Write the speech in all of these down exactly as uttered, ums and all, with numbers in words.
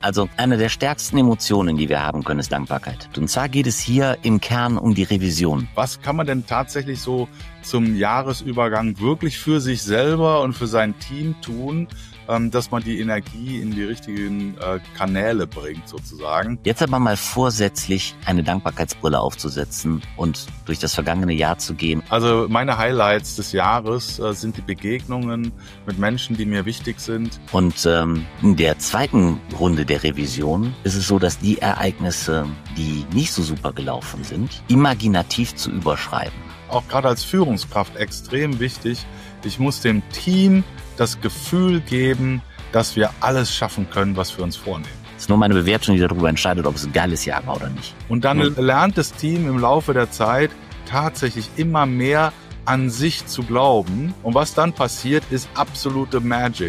Also eine der stärksten Emotionen, die wir haben können, ist Dankbarkeit. Und zwar geht es hier im Kern um die Revision. Was kann man denn tatsächlich so zum Jahresübergang wirklich für sich selber und für sein Team tun, dass man die Energie in die richtigen äh, Kanäle bringt sozusagen? Jetzt aber mal vorsätzlich eine Dankbarkeitsbrille aufzusetzen und durch das vergangene Jahr zu gehen. Also meine Highlights des Jahres äh, sind die Begegnungen mit Menschen, die mir wichtig sind. Und ähm, in der zweiten Runde der Revision ist es so, dass die Ereignisse, die nicht so super gelaufen sind, imaginativ zu überschreiben. Auch gerade als Führungskraft extrem wichtig. Ich muss dem Team das Gefühl geben, dass wir alles schaffen können, was wir uns vornehmen. Das ist nur meine Bewertung, die darüber entscheidet, ob es ein geiles Jahr war oder nicht. Und dann mhm. lernt das Team im Laufe der Zeit tatsächlich immer mehr an sich zu glauben. Und was dann passiert, ist absolute Magic.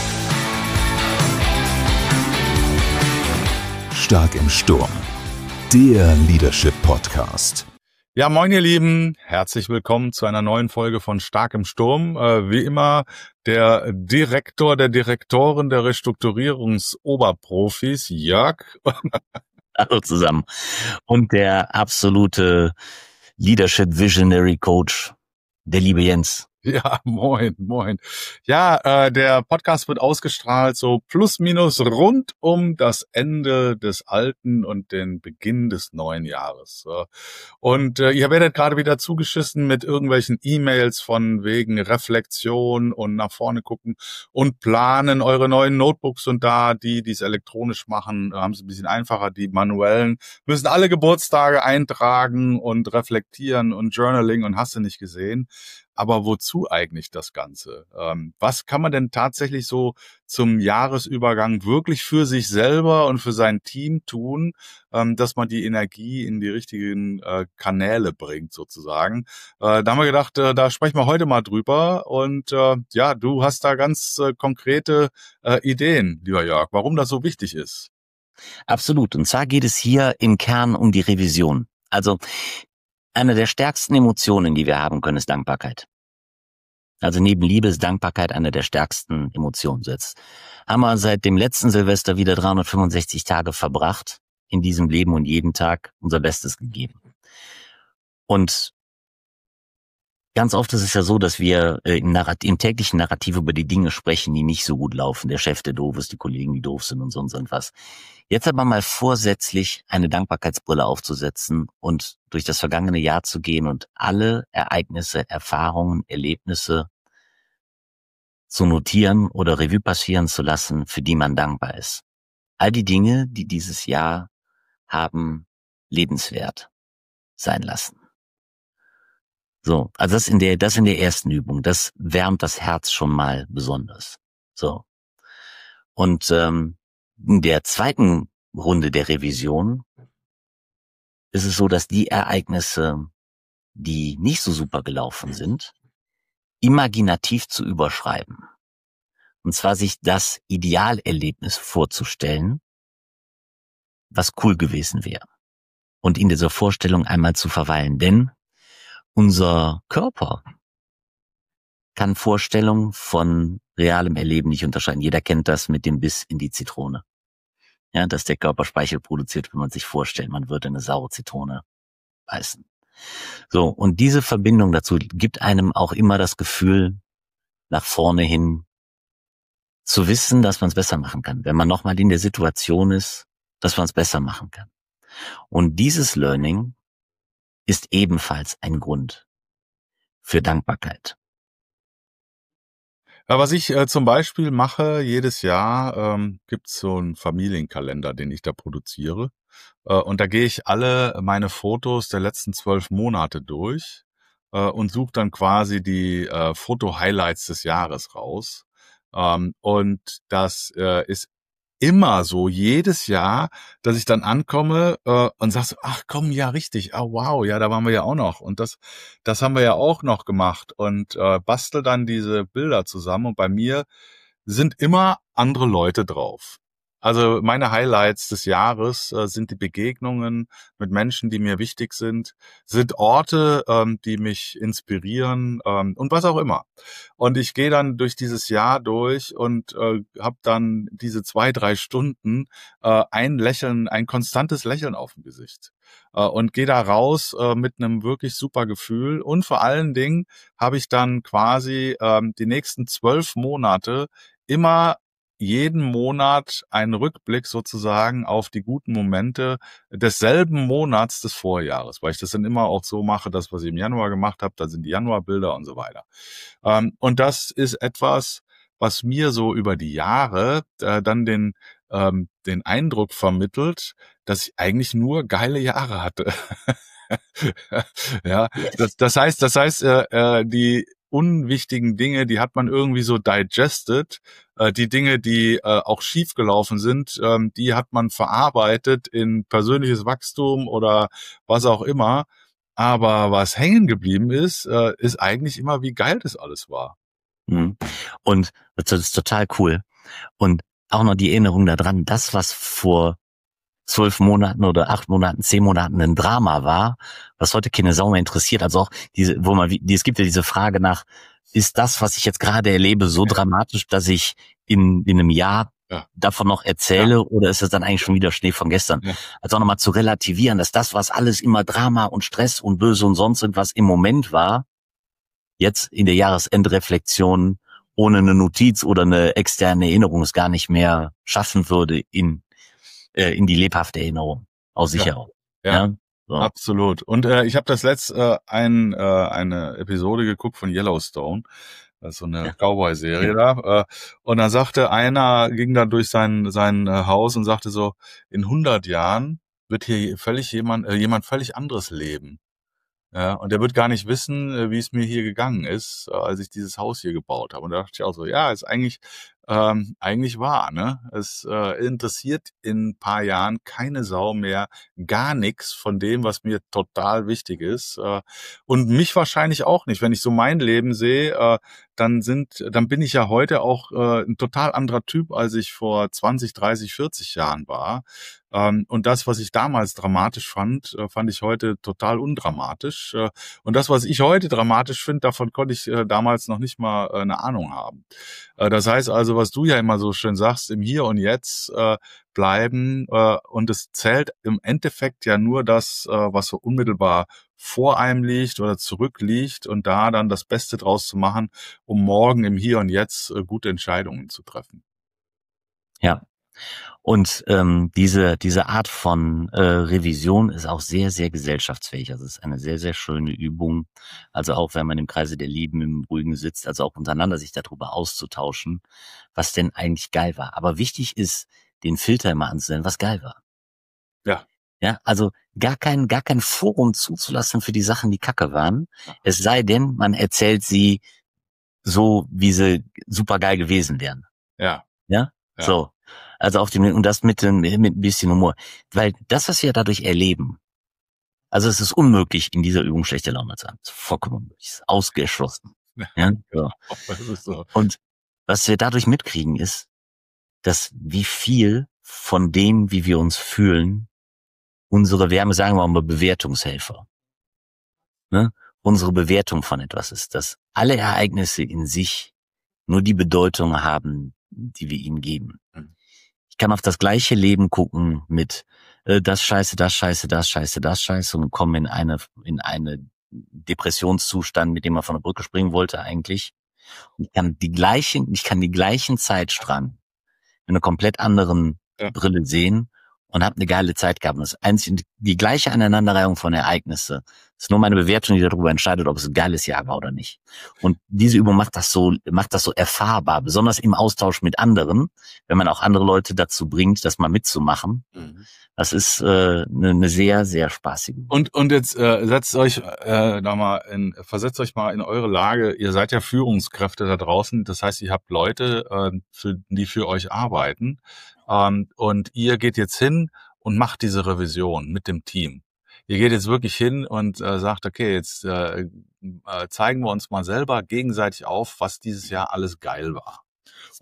Stark im Sturm, der Leadership Podcast. Ja, moin ihr Lieben, herzlich willkommen zu einer neuen Folge von Stark im Sturm. Äh, wie immer der Direktor der Direktoren der Restrukturierungsoberprofis, Jörg. Hallo zusammen. Und der absolute Leadership Visionary Coach, der liebe Jens. Ja, moin, moin. Ja, äh, der Podcast wird ausgestrahlt so plus minus rund um das Ende des alten und den Beginn des neuen Jahres. Und äh, ihr werdet gerade wieder zugeschissen mit irgendwelchen E-Mails von wegen Reflexion und nach vorne gucken und planen. Eure neuen Notebooks und da, die, die es elektronisch machen, haben es ein bisschen einfacher. Die manuellen müssen alle Geburtstage eintragen und reflektieren und Journaling und hast du nicht gesehen. Aber wozu eigentlich das Ganze? Ähm, was kann man denn tatsächlich so zum Jahresübergang wirklich für sich selber und für sein Team tun, ähm, dass man die Energie in die richtigen äh, Kanäle bringt sozusagen? Äh, da haben wir gedacht, äh, da sprechen wir heute mal drüber. Und äh, ja, du hast da ganz äh, konkrete äh, Ideen, lieber Jörg, warum das so wichtig ist. Absolut. Und zwar geht es hier im Kern um die Revision. Also eine der stärksten Emotionen, die wir haben können, ist Dankbarkeit. Also neben Liebe ist Dankbarkeit eine der stärksten Emotionen. Jetzt haben wir seit dem letzten Silvester wieder dreihundertfünfundsechzig Tage verbracht in diesem Leben und jeden Tag unser Bestes gegeben. Und ganz oft ist es ja so, dass wir im, Narrat- im täglichen Narrativ über die Dinge sprechen, die nicht so gut laufen. Der Chef, der doof ist, die Kollegen, die doof sind und sonst irgendwas. Jetzt aber mal vorsätzlich eine Dankbarkeitsbrille aufzusetzen und durch das vergangene Jahr zu gehen und alle Ereignisse, Erfahrungen, Erlebnisse zu notieren oder Revue passieren zu lassen, für die man dankbar ist. All die Dinge, die dieses Jahr haben lebenswert sein lassen. So, also das in der, das in der ersten Übung, das wärmt das Herz schon mal besonders. So. Und ähm, in der zweiten Runde der Revision ist es so, dass die Ereignisse, die nicht so super gelaufen sind, imaginativ zu überschreiben. Und zwar sich das Idealerlebnis vorzustellen, was cool gewesen wäre. Und in dieser Vorstellung einmal zu verweilen. Denn unser Körper kann Vorstellungen von realem Erleben nicht unterscheiden. Jeder kennt das mit dem Biss in die Zitrone. Ja, dass der Körper Speichel produziert, wenn man sich vorstellt, man würde eine saure Zitrone beißen. So, und diese Verbindung dazu gibt einem auch immer das Gefühl, nach vorne hin zu wissen, dass man es besser machen kann. Wenn man nochmal in der Situation ist, dass man es besser machen kann. Und dieses Learning ist ebenfalls ein Grund für Dankbarkeit. Ja, was ich äh, zum Beispiel mache, jedes Jahr ähm, gibt's so einen Familienkalender, den ich da produziere. Äh, und da gehe ich alle meine Fotos der letzten zwölf Monate durch äh, und suche dann quasi die äh, Foto-Highlights des Jahres raus. Ähm, und das äh, ist immer so, jedes Jahr, dass ich dann ankomme äh, und sag so, ach komm, ja richtig, ah wow, ja, da waren wir ja auch noch und das das haben wir ja auch noch gemacht und äh, bastel dann diese Bilder zusammen und bei mir sind immer andere Leute drauf. Also meine Highlights des Jahres äh, sind die Begegnungen mit Menschen, die mir wichtig sind, sind Orte, ähm, die mich inspirieren ähm, und was auch immer. Und ich gehe dann durch dieses Jahr durch und äh, habe dann diese zwei, drei Stunden äh, ein Lächeln, ein konstantes Lächeln auf dem Gesicht. Äh, und gehe da raus äh, mit einem wirklich super Gefühl. Und vor allen Dingen habe ich dann quasi ähm, die nächsten zwölf Monate immer jeden Monat einen Rückblick sozusagen auf die guten Momente desselben Monats des Vorjahres, weil ich das dann immer auch so mache, das, was ich im Januar gemacht habe, da sind die Januarbilder und so weiter. Ähm, und das ist etwas, was mir so über die Jahre äh, dann den ähm, den Eindruck vermittelt, dass ich eigentlich nur geile Jahre hatte. Ja, das, das heißt, das heißt, äh, äh, die unwichtigen Dinge, die hat man irgendwie so digested. Äh, die Dinge, die äh, auch schiefgelaufen sind, ähm, die hat man verarbeitet in persönliches Wachstum oder was auch immer. Aber was hängen geblieben ist, äh, ist eigentlich immer, wie geil das alles war. Mhm. Und das ist total cool. Und auch noch die Erinnerung daran, das, was vor zwölf Monaten oder acht Monaten, zehn Monaten ein Drama war, was heute keine Sau mehr interessiert. Also auch diese, wo man, die, es gibt ja diese Frage nach, ist das, was ich jetzt gerade erlebe, so dramatisch, dass ich in, in einem Jahr ja. davon noch erzähle, ja. oder ist es dann eigentlich schon wieder Schnee von gestern? Ja. Also auch nochmal zu relativieren, dass das, was alles immer Drama und Stress und Böse und sonst irgendwas im Moment war, jetzt in der Jahresendreflexion ohne eine Notiz oder eine externe Erinnerung es gar nicht mehr schaffen würde in äh, in die lebhafte Erinnerung aus sich ja. heraus. Ja, ja? So. Absolut. Und äh, ich habe das letzte äh, ein, äh, eine Episode geguckt von Yellowstone. Das ist so eine ja. Cowboy-Serie ja. da. Äh, und dann sagte einer, ging da durch sein sein äh, Haus und sagte so, in hundert Jahren wird hier völlig jemand äh, jemand völlig anderes leben. Ja, und der wird gar nicht wissen, wie es mir hier gegangen ist, als ich dieses Haus hier gebaut habe. Und da dachte ich auch so, ja, ist eigentlich ähm, eigentlich wahr, ne? Es äh, interessiert in ein paar Jahren keine Sau mehr, gar nichts von dem, was mir total wichtig ist. Äh, und mich wahrscheinlich auch nicht. Wenn ich so mein Leben sehe, äh, dann sind, dann bin ich ja heute auch äh, ein total anderer Typ, als ich vor zwanzig, dreißig, vierzig Jahren war. Ähm, und das, was ich damals dramatisch fand, äh, fand ich heute total undramatisch. Äh, und das, was ich heute dramatisch finde, davon konnte ich äh, damals noch nicht mal äh, eine Ahnung haben. Äh, das heißt also, was du ja immer so schön sagst, im Hier und Jetzt äh, bleiben. Äh, und es zählt im Endeffekt ja nur das, äh, was so unmittelbar vor einem liegt oder zurückliegt und da dann das Beste draus zu machen, um morgen im Hier und Jetzt äh, gute Entscheidungen zu treffen. Ja. Und ähm, diese diese Art von äh, Revision ist auch sehr, sehr gesellschaftsfähig. Also es ist eine sehr, sehr schöne Übung. Also auch wenn man im Kreise der Lieben im Ruhigen sitzt, also auch untereinander sich darüber auszutauschen, was denn eigentlich geil war. Aber wichtig ist, den Filter immer anzusehen, was geil war. Ja. Ja, also gar kein gar kein Forum zuzulassen für die Sachen, die kacke waren. Es sei denn, man erzählt sie so, wie sie super geil gewesen wären. Ja. Ja, ja. So. Also auf dem, und das mit, mit ein bisschen Humor. Weil das, was wir dadurch erleben, also es ist unmöglich, in dieser Übung schlechte Laune zu haben. Es ist vollkommen unmöglich. Es ist ausgeschlossen. Ja, so. Das ist so. Und was wir dadurch mitkriegen, ist, dass wie viel von dem, wie wir uns fühlen, unsere, wir haben, sagen wir mal, Bewertungshelfer, ne? Unsere Bewertung von etwas ist, dass alle Ereignisse in sich nur die Bedeutung haben, die wir ihnen geben. Ich kann auf das gleiche Leben gucken mit äh, das Scheiße, das Scheiße, das Scheiße, das Scheiße und komme in eine in eine Depressionszustand, mit dem man von der Brücke springen wollte eigentlich. Und ich kann die gleichen, ich kann die gleichen Zeitstrang in einer komplett anderen ja. Brille sehen und habe eine geile Zeit gehabt. Und das einzige, die gleiche Aneinanderreihung von Ereignisse ist nur meine Bewertung, die darüber entscheidet, ob es ein geiles Jahr war oder nicht. Und diese Übung macht das so, macht das so erfahrbar, besonders im Austausch mit anderen, wenn man auch andere Leute dazu bringt, das mal mitzumachen. Mhm. Das ist äh, eine, eine sehr, sehr spaßige Übung. Und und jetzt äh, setzt euch äh, da mal in, versetzt euch mal in eure Lage. Ihr seid ja Führungskräfte da draußen. Das heißt, ihr habt Leute, äh, für, die für euch arbeiten. Ähm, und ihr geht jetzt hin und macht diese Revision mit dem Team. Ihr geht jetzt wirklich hin und äh, sagt, okay, jetzt äh, äh, zeigen wir uns mal selber gegenseitig auf, was dieses Jahr alles geil war.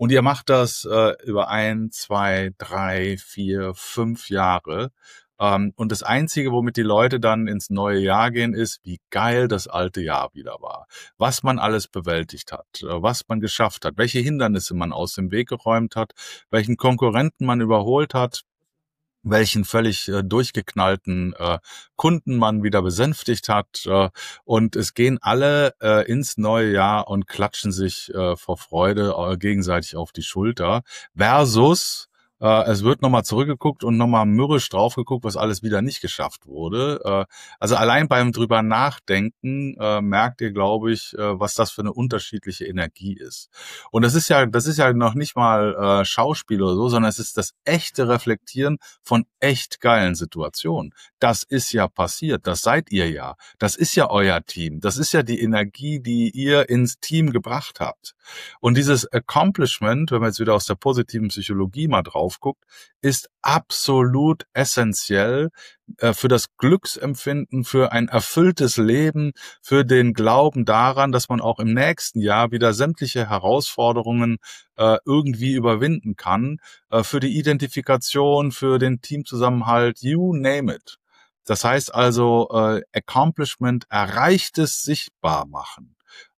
Und ihr macht das äh, über ein, zwei, drei, vier, fünf Jahre. Ähm, und das Einzige, womit die Leute dann ins neue Jahr gehen, ist, wie geil das alte Jahr wieder war. Was man alles bewältigt hat, äh, was man geschafft hat, welche Hindernisse man aus dem Weg geräumt hat, welchen Konkurrenten man überholt hat, welchen völlig äh, durchgeknallten äh, Kunden man wieder besänftigt hat. Äh, und es gehen alle äh, ins neue Jahr und klatschen sich äh, vor Freude äh, gegenseitig auf die Schulter. Versus, äh, es wird nochmal zurückgeguckt und nochmal mürrisch drauf geguckt, was alles wieder nicht geschafft wurde. Äh, also allein beim drüber nachdenken äh, merkt ihr, glaube ich, äh, was das für eine unterschiedliche Energie ist. Und das ist ja, das ist ja noch nicht mal äh, Schauspiel oder so, sondern es ist das echte Reflektieren von echt geilen Situationen. Das ist ja passiert, das seid ihr ja. Das ist ja euer Team. Das ist ja die Energie, die ihr ins Team gebracht habt. Und dieses Accomplishment, wenn man jetzt wieder aus der positiven Psychologie mal drauf guckt, ist absolut essentiell äh, für das Glücksempfinden, für ein erfülltes Leben, für den Glauben daran, dass man auch im nächsten Jahr wieder sämtliche Herausforderungen äh, irgendwie überwinden kann, äh, für die Identifikation, für den Teamzusammenhalt, you name it. Das heißt also, äh, Accomplishment, Erreichtes sichtbar machen,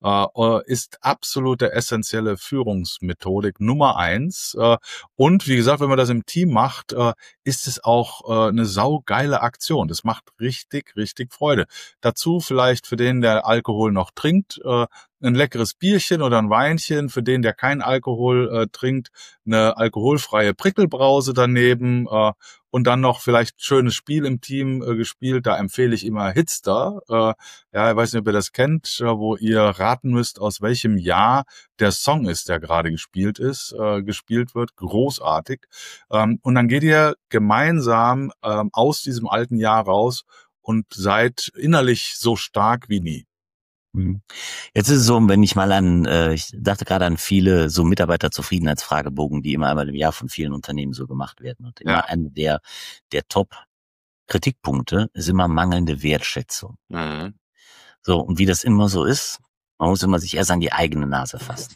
äh, ist absolute essentielle Führungsmethodik Nummer eins. Äh, und wie gesagt, wenn man das im Team macht, äh, ist es auch äh, eine saugeile Aktion. Das macht richtig, richtig Freude. Dazu vielleicht für den, der Alkohol noch trinkt, äh, ein leckeres Bierchen oder ein Weinchen, für den, der kein Alkohol äh, trinkt, eine alkoholfreie Prickelbrause daneben äh, und dann noch vielleicht ein schönes Spiel im Team äh, gespielt. Da empfehle ich immer Hitster. Äh, ja, ich weiß nicht, ob ihr das kennt, äh, wo ihr raten müsst, aus welchem Jahr der Song ist, der gerade gespielt ist, äh, gespielt wird. Großartig. Ähm, und dann geht ihr gemeinsam ähm, aus diesem alten Jahr raus und seid innerlich so stark wie nie. Mhm. Jetzt ist es so, wenn ich mal an, äh, ich dachte gerade an viele so Mitarbeiterzufriedenheitsfragebogen, die immer einmal im Jahr von vielen Unternehmen so gemacht werden. Und immer Ja. einer der, der Top-Kritikpunkte ist immer mangelnde Wertschätzung. Mhm. So, und wie das immer so ist, man muss immer sich erst an die eigene Nase fassen.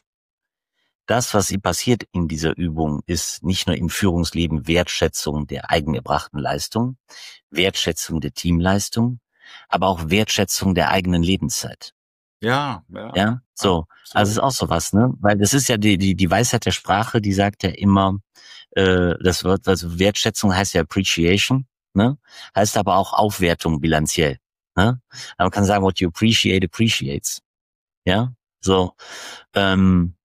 Das, was hier passiert in dieser Übung, ist nicht nur im Führungsleben Wertschätzung der eigengebrachten Leistung, Wertschätzung der Teamleistung, aber auch Wertschätzung der eigenen Lebenszeit. Ja, ja. Ja, so. Absolut. Also es ist auch sowas, ne? Weil das ist ja die, die, die Weisheit der Sprache, die sagt ja immer, äh, das Wort, also Wertschätzung heißt ja Appreciation, ne? Heißt aber auch Aufwertung bilanziell, ne? Aber man kann sagen, what you appreciate, appreciates. Ja, so. Ähm,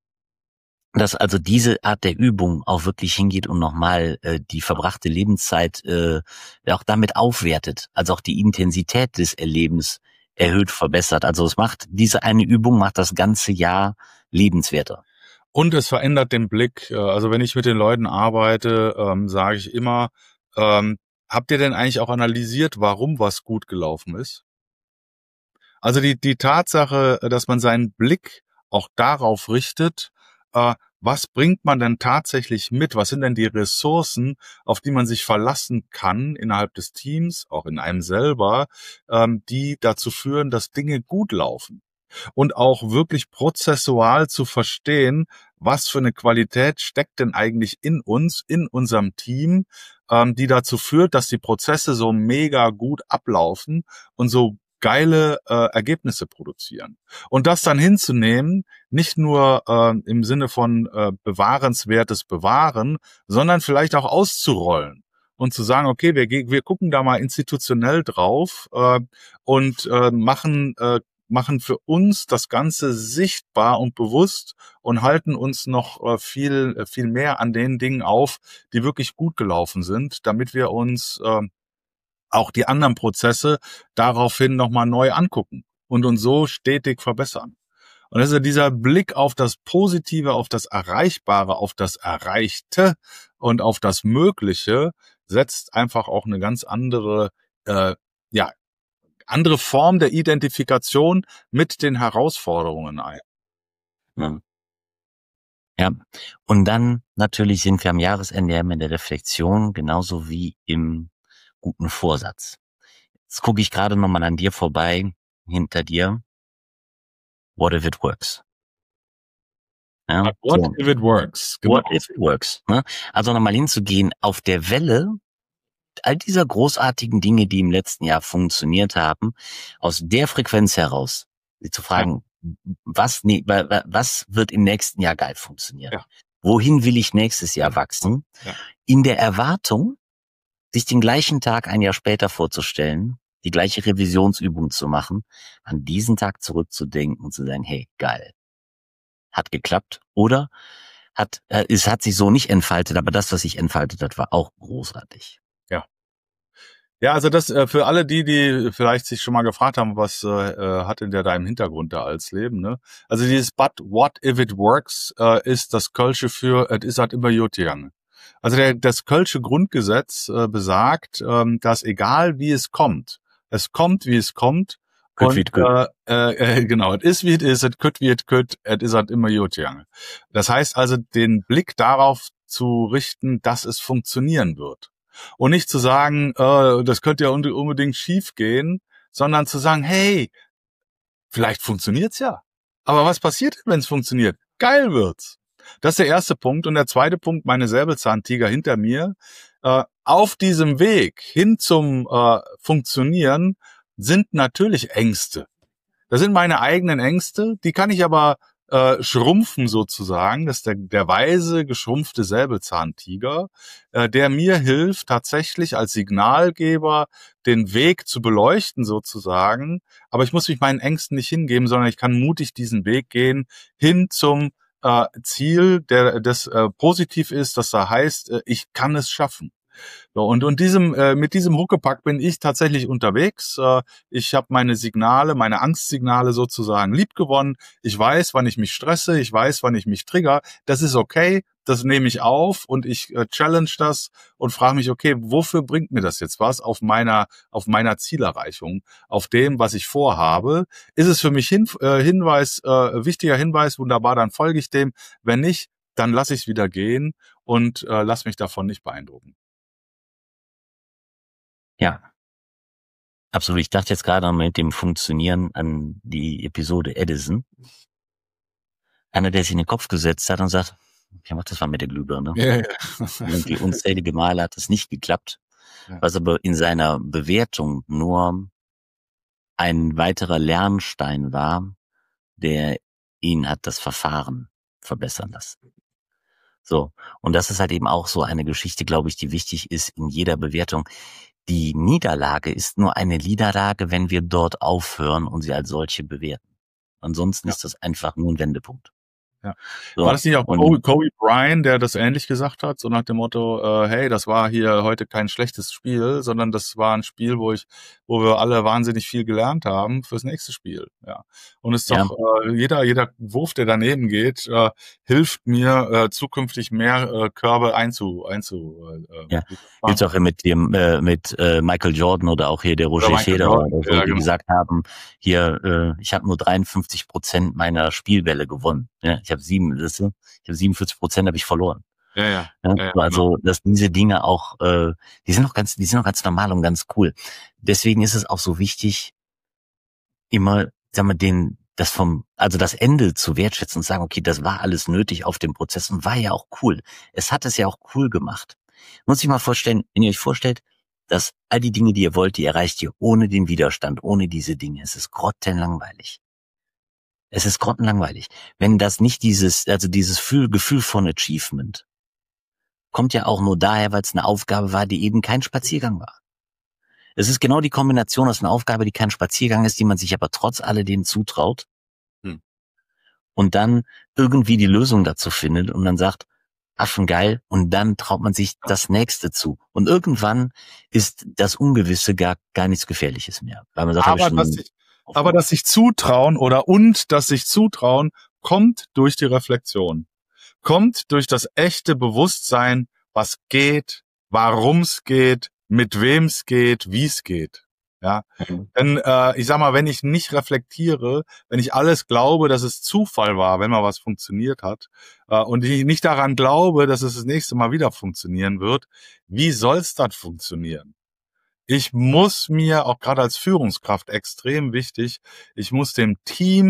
dass also diese Art der Übung auch wirklich hingeht und nochmal äh, die verbrachte Lebenszeit äh, auch damit aufwertet, also auch die Intensität des Erlebens erhöht, verbessert. Also es macht, diese eine Übung macht das ganze Jahr lebenswerter. Und es verändert den Blick. Äh, Also wenn ich mit den Leuten arbeite, ähm, sage ich immer, ähm, habt ihr denn eigentlich auch analysiert, warum was gut gelaufen ist? Also die, die Tatsache, dass man seinen Blick auch darauf richtet, äh, was bringt man denn tatsächlich mit? Was sind denn die Ressourcen, auf die man sich verlassen kann innerhalb des Teams, auch in einem selber, ähm, die dazu führen, dass Dinge gut laufen? Und auch wirklich prozessual zu verstehen, was für eine Qualität steckt denn eigentlich in uns, in unserem Team, ähm, die dazu führt, dass die Prozesse so mega gut ablaufen und so geile äh, Ergebnisse produzieren. Und das dann hinzunehmen, nicht nur äh, im Sinne von äh, bewahrenswertes Bewahren, sondern vielleicht auch auszurollen und zu sagen, okay, wir, wir gucken da mal institutionell drauf äh, und äh, machen äh, machen für uns das Ganze sichtbar und bewusst und halten uns noch äh, viel äh, viel mehr an den Dingen auf, die wirklich gut gelaufen sind, damit wir uns äh, auch die anderen Prozesse daraufhin nochmal neu angucken und uns so stetig verbessern. Und das ist ja dieser Blick auf das Positive, auf das Erreichbare, auf das Erreichte und auf das Mögliche setzt einfach auch eine ganz andere, äh, ja, andere Form der Identifikation mit den Herausforderungen ein. Ja. Ja, und dann natürlich sind wir am Jahresende immer in der Reflexion, genauso wie im guten Vorsatz. Jetzt gucke ich gerade nochmal an dir vorbei, hinter dir. What if it works? Ja, But what so. if it works? Genau. What if it works? Ne? Also nochmal hinzugehen auf der Welle all dieser großartigen Dinge, die im letzten Jahr funktioniert haben, aus der Frequenz heraus, sie zu fragen, ja. was, nee, was wird im nächsten Jahr geil funktionieren? Ja. Wohin will ich nächstes Jahr wachsen? Ja. In der Erwartung, sich den gleichen Tag ein Jahr später vorzustellen, die gleiche Revisionsübung zu machen, an diesen Tag zurückzudenken und zu sagen, hey, geil. Hat geklappt oder hat, äh, es hat sich so nicht entfaltet, aber das, was sich entfaltet hat, war auch großartig. Ja. Ja, also das äh, für alle die, die vielleicht sich schon mal gefragt haben, was äh, hat denn der da im Hintergrund da als Leben, ne? Also dieses But what if it works äh, ist das Kölsche für es ist halt immer gut gegangen. Also der, das Kölsche Grundgesetz äh, besagt, ähm, dass egal wie es kommt, es kommt wie es kommt. Good Und äh, äh, genau, es ist wie es ist, es kütt wie es kütt, es ist halt immer gut gegangen. Das heißt also, den Blick darauf zu richten, dass es funktionieren wird. Und nicht zu sagen, äh, das könnte ja unbedingt schief gehen, sondern zu sagen, hey, vielleicht funktioniert's ja. Aber was passiert, wenn es funktioniert? Geil wird's. Das ist der erste Punkt. Und der zweite Punkt, meine Säbelzahntiger hinter mir. Äh, auf diesem Weg hin zum äh, Funktionieren sind natürlich Ängste. Das sind meine eigenen Ängste, die kann ich aber äh, schrumpfen sozusagen. Das ist der, der weise, geschrumpfte Säbelzahntiger, äh, der mir hilft, tatsächlich als Signalgeber den Weg zu beleuchten sozusagen. Aber ich muss mich meinen Ängsten nicht hingeben, sondern ich kann mutig diesen Weg gehen hin zum äh, Ziel, der das äh, positiv ist, das da heißt, äh, ich kann es schaffen. So, und und diesem äh, mit diesem Huckepack bin ich tatsächlich unterwegs. Äh, ich habe meine Signale, meine Angstsignale sozusagen liebgewonnen. Ich weiß, wann ich mich stresse, ich weiß, wann ich mich trigger. Das ist okay, das nehme ich auf und ich äh, challenge das und frage mich, okay, wofür bringt mir das jetzt was auf meiner auf meiner Zielerreichung, auf dem, was ich vorhabe? Ist es für mich hin, äh, Hinweis, äh, wichtiger Hinweis, wunderbar, dann folge ich dem. Wenn nicht, dann lasse ich es wieder gehen und äh, lass mich davon nicht beeindrucken. Ja, absolut. Ich dachte jetzt gerade mit dem Funktionieren an die Episode Edison. Einer, der sich in den Kopf gesetzt hat und sagt, ja, mach das mal mit der Glühbirne. Ja, ja. Und die unzählige Male hat es nicht geklappt, ja. Was aber in seiner Bewertung nur ein weiterer Lernstein war, der ihn hat das Verfahren verbessern lassen. So. Und das ist halt eben auch so eine Geschichte, glaube ich, die wichtig ist in jeder Bewertung. Die Niederlage ist nur eine Niederlage, wenn wir dort aufhören und sie als solche bewerten. Ansonsten ja. ist das einfach nur ein Wendepunkt. Ja. So, war das nicht auch Kobe, Kobe Bryant, der das ähnlich gesagt hat, so nach dem Motto, äh, hey, das war hier heute kein schlechtes Spiel, sondern das war ein Spiel, wo ich, wo wir alle wahnsinnig viel gelernt haben fürs nächste Spiel. Ja. Und es ist ja. doch äh, jeder, jeder Wurf, der daneben geht, äh, hilft mir äh, zukünftig mehr äh, Körbe einzu, einzu. Äh, ja. Jetzt auch mit dem äh, mit äh, Michael Jordan oder auch hier der Roger Federer oder so, ja, die genau. gesagt haben, hier, äh, ich habe nur dreiundfünfzig Prozent meiner Spielbälle gewonnen. Ja, ich habe sieben, das, ich habe siebenundvierzig Prozent habe ich verloren. Ja, ja. ja, ja also, genau. dass diese Dinge auch, äh, die sind auch ganz, die sind auch ganz normal und ganz cool. Deswegen ist es auch so wichtig, immer, sagen wir, den, das vom, also das Ende zu wertschätzen und sagen, okay, das war alles nötig auf dem Prozess und war ja auch cool. Es hat es ja auch cool gemacht. Muss ich mal vorstellen, wenn ihr euch vorstellt, dass all die Dinge, die ihr wollt, die erreicht ihr ohne den Widerstand, ohne diese Dinge. Es ist grottenlangweilig. Es ist grottenlangweilig. Wenn das nicht dieses, also dieses Gefühl von Achievement kommt ja auch nur daher, weil es eine Aufgabe war, die eben kein Spaziergang war. Es ist genau die Kombination aus einer Aufgabe, die kein Spaziergang ist, die man sich aber trotz alledem zutraut hm. und dann irgendwie die Lösung dazu findet und dann sagt, affengeil, und dann traut man sich das Nächste zu. Und irgendwann ist das Ungewisse gar, gar nichts Gefährliches mehr. Weil man sagt, aber das sich Aber das sich zutrauen oder und das sich zutrauen kommt durch die Reflexion, kommt durch das echte Bewusstsein, was geht, warum es geht, mit wem es geht, wie es geht. Ja, mhm. Denn äh, ich sag mal, wenn ich nicht reflektiere, wenn ich alles glaube, dass es Zufall war, wenn mal was funktioniert hat, äh, und ich nicht daran glaube, dass es das nächste Mal wieder funktionieren wird, wie soll's dann funktionieren? Ich muss mir, auch gerade als Führungskraft extrem wichtig, ich muss dem Team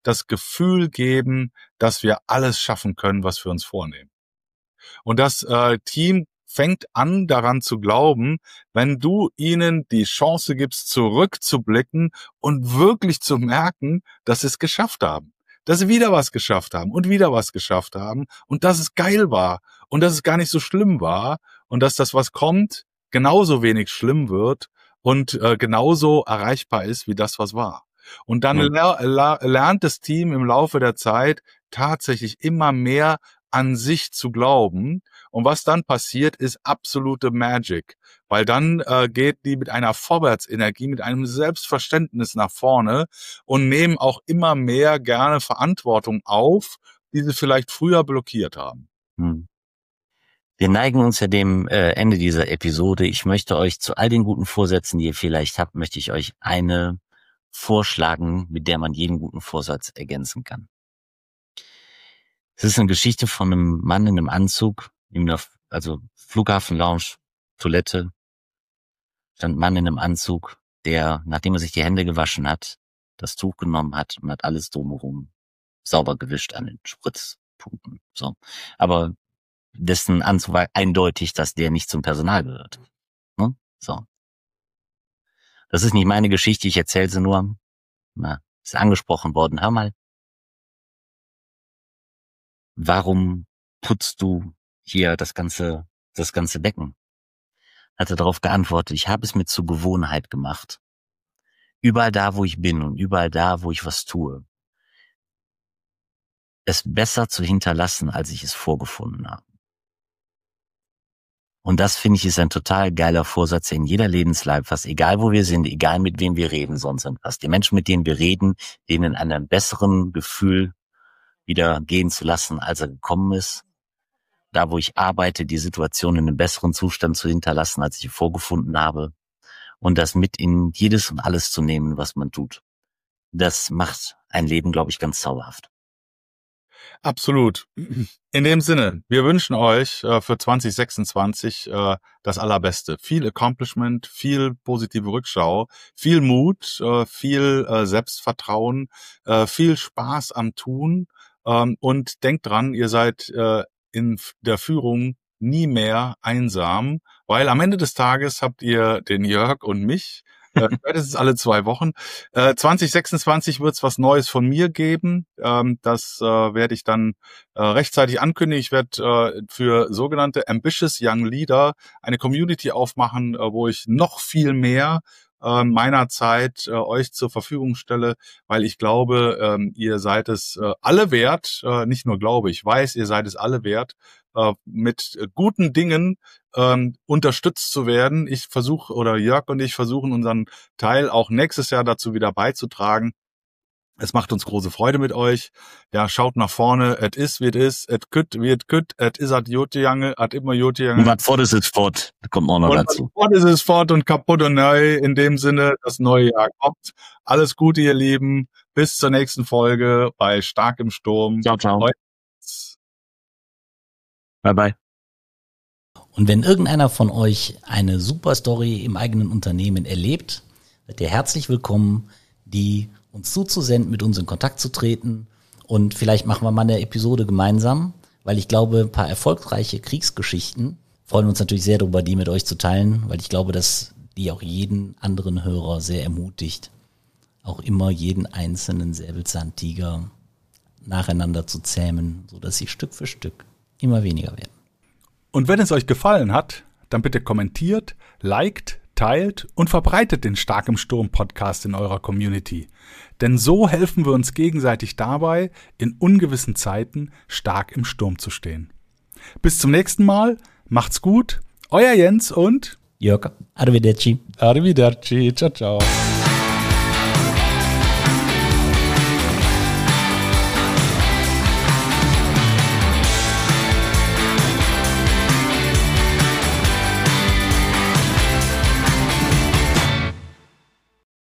das Gefühl geben, dass wir alles schaffen können, was wir uns vornehmen. Und das äh, Team fängt an, daran zu glauben, wenn du ihnen die Chance gibst, zurückzublicken und wirklich zu merken, dass sie es geschafft haben. Dass sie wieder was geschafft haben und wieder was geschafft haben und dass es geil war und dass es gar nicht so schlimm war und dass das, was kommt, genauso wenig schlimm wird und äh, genauso erreichbar ist wie das, was war. Und dann mhm. ler- ler- lernt das Team im Laufe der Zeit tatsächlich immer mehr an sich zu glauben. Und was dann passiert, ist absolute Magic. Weil dann äh, geht die mit einer Vorwärtsenergie, mit einem Selbstverständnis nach vorne und nehmen auch immer mehr gerne Verantwortung auf, die sie vielleicht früher blockiert haben. Hm. Wir neigen uns ja dem äh, Ende dieser Episode. Ich möchte euch zu all den guten Vorsätzen, die ihr vielleicht habt, möchte ich euch eine vorschlagen, mit der man jeden guten Vorsatz ergänzen kann. Es ist eine Geschichte von einem Mann in einem Anzug, in der, also Flughafen-Lounge, Toilette, stand ein Mann in einem Anzug, der, nachdem er sich die Hände gewaschen hat, das Tuch genommen hat und hat alles drumherum sauber gewischt an den Spritzpunkten. So, aber dessen Anzug war eindeutig, dass der nicht zum Personal gehört. Ne? So, das ist nicht meine Geschichte, ich erzähle sie nur. Na, ist angesprochen worden. Hör mal. Warum putzt du hier das ganze, das ganze Becken? Hat er darauf geantwortet, ich habe es mir zur Gewohnheit gemacht. Überall da, wo ich bin und überall da, wo ich was tue, es besser zu hinterlassen, als ich es vorgefunden habe. Und das, finde ich, ist ein total geiler Vorsatz in jeder Lebenslage, fast egal, wo wir sind, egal mit wem wir reden, sonst sind fast die Menschen, mit denen wir reden, denen in einem besseren Gefühl wieder gehen zu lassen, als er gekommen ist. Da, wo ich arbeite, die Situation in einem besseren Zustand zu hinterlassen, als ich sie vorgefunden habe. Und das mit in jedes und alles zu nehmen, was man tut. Das macht ein Leben, glaube ich, ganz zauberhaft. Absolut. In dem Sinne, wir wünschen euch äh, für zwanzig sechsundzwanzig äh, das Allerbeste. Viel Accomplishment, viel positive Rückschau, viel Mut, äh, viel äh, Selbstvertrauen, äh, viel Spaß am Tun. Ähm, und denkt dran, ihr seid äh, in der Führung nie mehr einsam, weil am Ende des Tages habt ihr den Jörg und mich, äh, spätestens alle zwei Wochen. Äh, zwanzig sechsundzwanzig wird es was Neues von mir geben. Ähm, das äh, werde ich dann äh, rechtzeitig ankündigen. Ich werde äh, für sogenannte Ambitious Young Leader eine Community aufmachen, äh, wo ich noch viel mehr äh, meiner Zeit äh, euch zur Verfügung stelle, weil ich glaube, ähm, ihr seid es äh, alle wert, äh, nicht nur glaube, ich weiß, ihr seid es alle wert, äh, mit äh, guten Dingen ähm, unterstützt zu werden. Ich versuche, oder Jörg und ich versuchen unseren Teil auch nächstes Jahr dazu wieder beizutragen. Es macht uns große Freude mit euch. Ja, schaut nach vorne. Et is, wie et is. Et kütt, wie et kütt. Et is at Jotejange, at immer Jotejange. Und was fort ist, ist fort. Kommt auch noch und dazu. Fort ist es fort und kaputt und neu. In dem Sinne, das neue Jahr kommt. Alles Gute, ihr Lieben. Bis zur nächsten Folge bei Stark im Sturm. Ciao, ciao. Heute. Bye, bye. Und wenn irgendeiner von euch eine super Story im eigenen Unternehmen erlebt, seid ihr herzlich willkommen, die uns zuzusenden, mit uns in Kontakt zu treten. Und vielleicht machen wir mal eine Episode gemeinsam, weil ich glaube, ein paar erfolgreiche Kriegsgeschichten freuen uns natürlich sehr darüber, die mit euch zu teilen, weil ich glaube, dass die auch jeden anderen Hörer sehr ermutigt, auch immer jeden einzelnen Säbelzahntiger nacheinander zu zähmen, sodass sie Stück für Stück immer weniger werden. Und wenn es euch gefallen hat, dann bitte kommentiert, liked, teilt und verbreitet den Stark im Sturm Podcast in eurer Community. Denn so helfen wir uns gegenseitig dabei, in ungewissen Zeiten stark im Sturm zu stehen. Bis zum nächsten Mal, macht's gut, euer Jens und Jörg, arrivederci. Arrivederci, ciao, ciao.